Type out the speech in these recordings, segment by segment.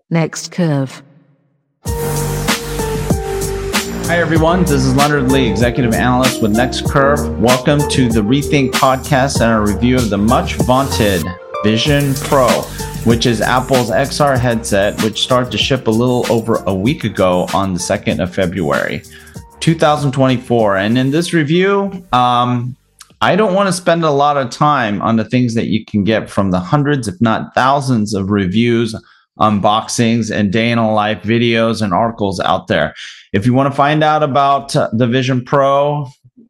Next curve. Hi, everyone. This is Leonard Lee, Executive Analyst with Next Curve. Welcome to the Rethink Podcast and a review of the much vaunted Vision Pro, which is Apple's XR headset, which started to ship a little over a week ago on the 2nd of February, 2024. And in this review, I don't want to spend a lot of time on the things that you can get from the hundreds, if not thousands of reviews, unboxings, and day in a life videos and articles out there. If you want to find out about the Vision Pro,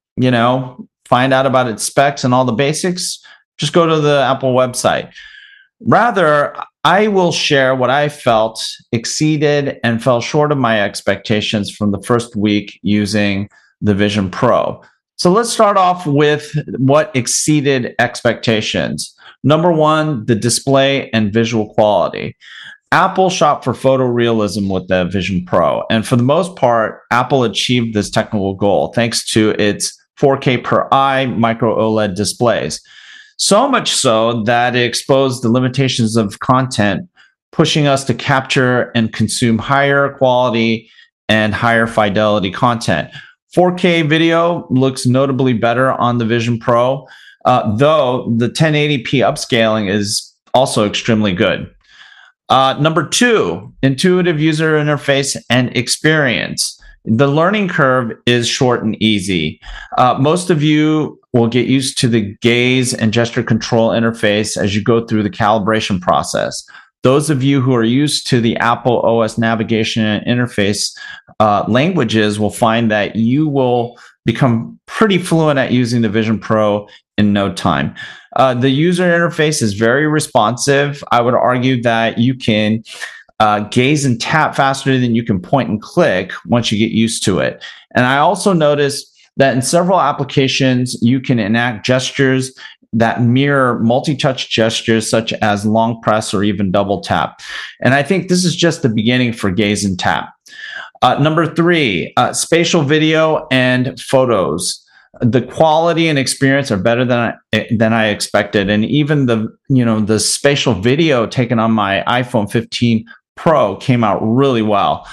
find out about its specs and all the basics, just go to the Apple website. Rather, I will share what I felt exceeded and fell short of my expectations from the first week using the Vision Pro. So let's start off with what exceeded expectations. Number one, the display and visual quality. Apple shot for photorealism with the Vision Pro. And for the most part, Apple achieved this technical goal thanks to its 4K per eye micro OLED displays. So much so that it exposed the limitations of content, pushing us to capture and consume higher quality and higher fidelity content. 4K video looks notably better on the Vision Pro, though the 1080p upscaling is also extremely good. Number two, intuitive user interface and experience. The learning curve is short and easy. Most of you will get used to the gaze and gesture control interface as you go through the calibration process. Those of you who are used to the Apple OS navigation and interface languages will find that you will become pretty fluent at using the Vision Pro in no time. The user interface is very responsive. I would argue that you can gaze and tap faster than you can point and click once you get used to it. And I also noticed that in several applications, you can enact gestures that mirror multi-touch gestures such as long press or even double tap. And I think this is just the beginning for gaze and tap. Number three, spatial video and photos. The quality and experience are better than I expected, and even the spatial video taken on my iPhone 15 Pro came out really well.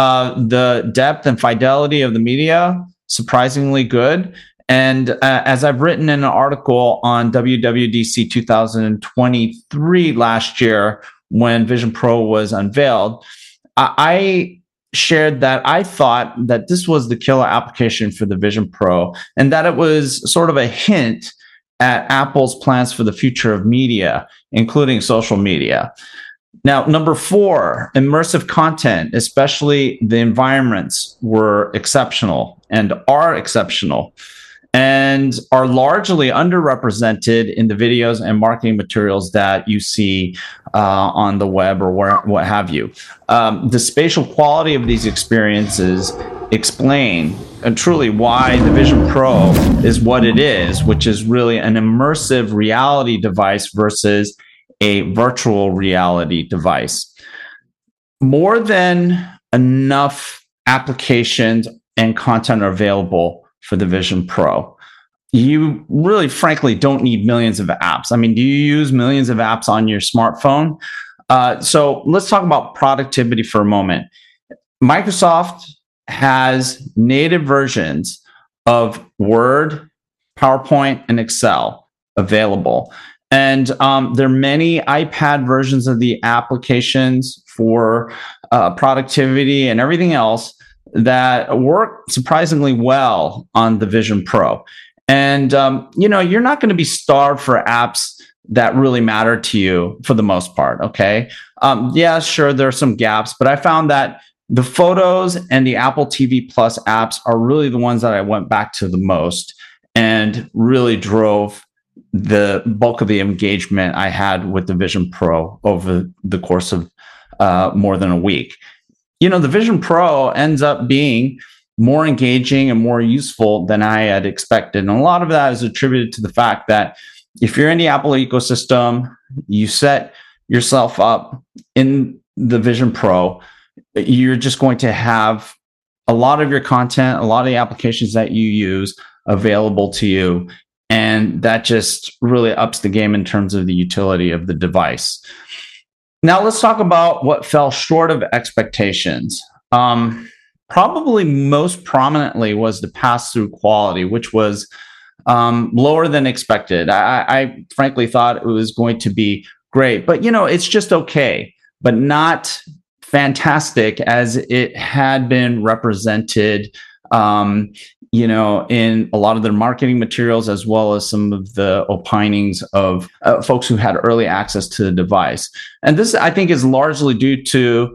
The depth and fidelity of the media surprisingly good, and as I've written in an article on WWDC 2023 last year when Vision Pro was unveiled, I shared that I thought that this was the killer application for the Vision Pro and that it was sort of a hint at Apple's plans for the future of media, including social media. Now, number four, immersive content, especially the environments, were exceptional and are exceptional and are largely underrepresented in the videos and marketing materials that you see on the web or what have you. The spatial quality of these experiences explain truly why the Vision Pro is what it is, which is really an immersive reality device versus a virtual reality device. More than enough applications and content are available for the Vision Pro. You really, frankly, don't need millions of apps. I mean, do you use millions of apps on your smartphone? So let's talk about productivity for a moment. Microsoft has native versions of Word, PowerPoint, and Excel available. And there are many iPad versions of the applications for productivity and everything else that work surprisingly well on the Vision Pro. And, you're not going to be starved for apps that really matter to you for the most part, okay? Yeah, sure, there are some gaps, but I found that the photos and the Apple TV Plus apps are really the ones that I went back to the most and really drove the bulk of the engagement I had with the Vision Pro over the course of more than a week. The Vision Pro ends up being more engaging and more useful than I had expected. And a lot of that is attributed to the fact that if you're in the Apple ecosystem, you set yourself up in the Vision Pro, you're just going to have a lot of your content, a lot of the applications that you use available to you. And that just really ups the game in terms of the utility of the device. Now let's talk about what fell short of expectations. Probably most prominently was the pass-through quality, which was lower than expected. I frankly thought it was going to be great, but it's just okay, but not fantastic as it had been represented, in a lot of their marketing materials, as well as some of the opinings of folks who had early access to the device. And this, I think, is largely due to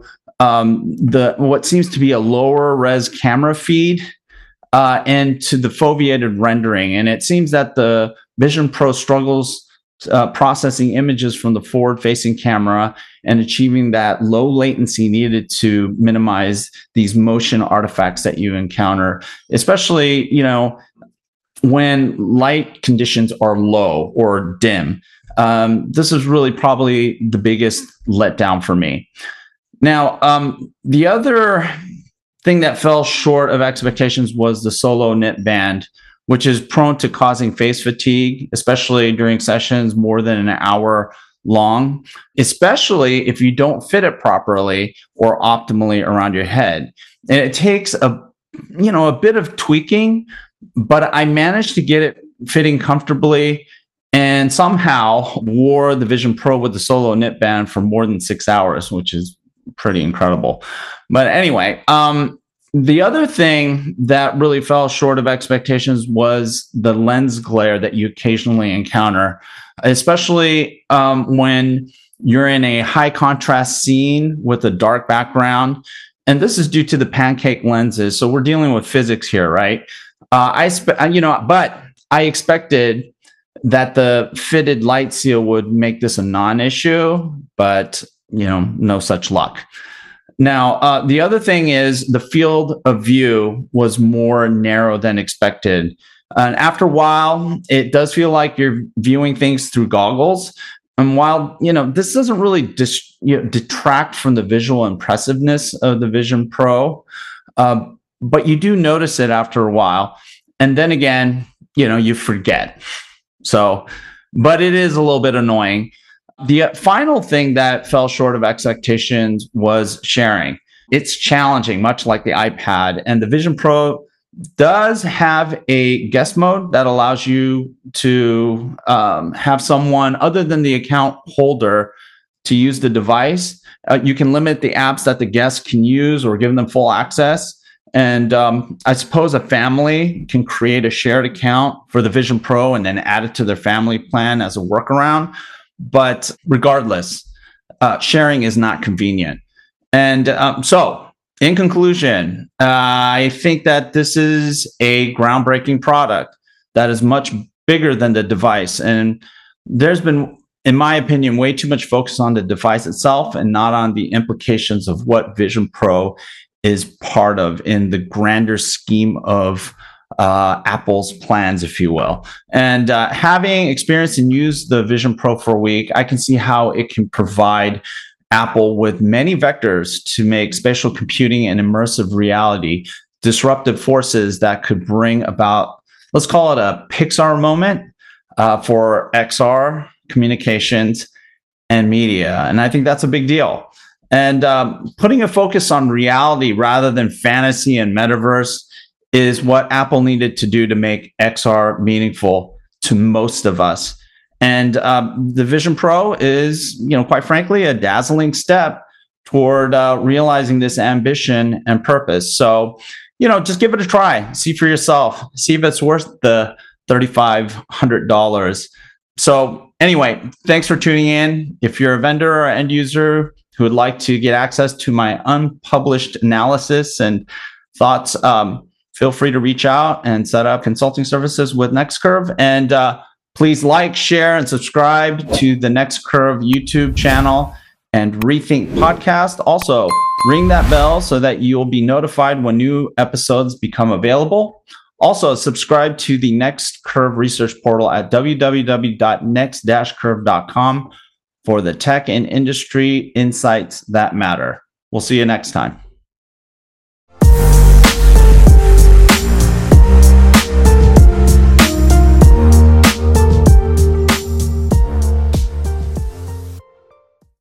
what seems to be a lower res camera feed and to the foveated rendering. And it seems that the Vision Pro struggles processing images from the forward-facing camera and achieving that low latency needed to minimize these motion artifacts that you encounter, especially, when light conditions are low or dim. This is really probably the biggest letdown for me. Now, the other thing that fell short of expectations was the solo knit band, which is prone to causing face fatigue, especially during sessions more than an hour long, especially if you don't fit it properly or optimally around your head. And it takes a bit of tweaking, but I managed to get it fitting comfortably and somehow wore the Vision Pro with the solo knit band for more than 6 hours, which is pretty incredible. But anyway, the other thing that really fell short of expectations was the lens glare that you occasionally encounter, especially when you're in a high contrast scene with a dark background. And this is due to the pancake lenses. So we're dealing with physics here, right? But I expected that the fitted light seal would make this a non-issue, but no such luck. Now, the other thing is the field of view was more narrow than expected. And after a while, it does feel like you're viewing things through goggles. And while, this doesn't really detract from the visual impressiveness of the Vision Pro, but you do notice it after a while. And then again, you forget. So, but it is a little bit annoying. The final thing that fell short of expectations was sharing. It's challenging, much like the iPad, and the Vision Pro does have a guest mode that allows you to have someone other than the account holder to use the device. You can limit the apps that the guests can use or give them full access. And I suppose a family can create a shared account for the Vision Pro and then add it to their family plan as a workaround. But regardless, sharing is not convenient. And so, in conclusion, I think that this is a groundbreaking product that is much bigger than the device. And there's been, in my opinion, way too much focus on the device itself and not on the implications of what Vision Pro is part of in the grander scheme of Apple's plans, if you will. And having experienced and used the Vision Pro for a week, I can see how it can provide Apple with many vectors to make spatial computing and immersive reality disruptive forces that could bring about, let's call it a Pixar moment for XR communications and media. And I think that's a big deal. And putting a focus on reality rather than fantasy and metaverse is what Apple needed to do to make XR meaningful to most of us. And the Vision Pro is, quite frankly, a dazzling step toward realizing this ambition and purpose. So, just give it a try. See for yourself. See if it's worth the $3,500. So anyway, thanks for tuning in. If you're a vendor or end user who would like to get access to my unpublished analysis and thoughts, feel free to reach out and set up consulting services with NextCurve. And please like, share, and subscribe to the NextCurve YouTube channel and Rethink podcast. Also, ring that bell so that you'll be notified when new episodes become available. Also, subscribe to the NextCurve research portal at www.next-curve.com for the tech and industry insights that matter. We'll see you next time.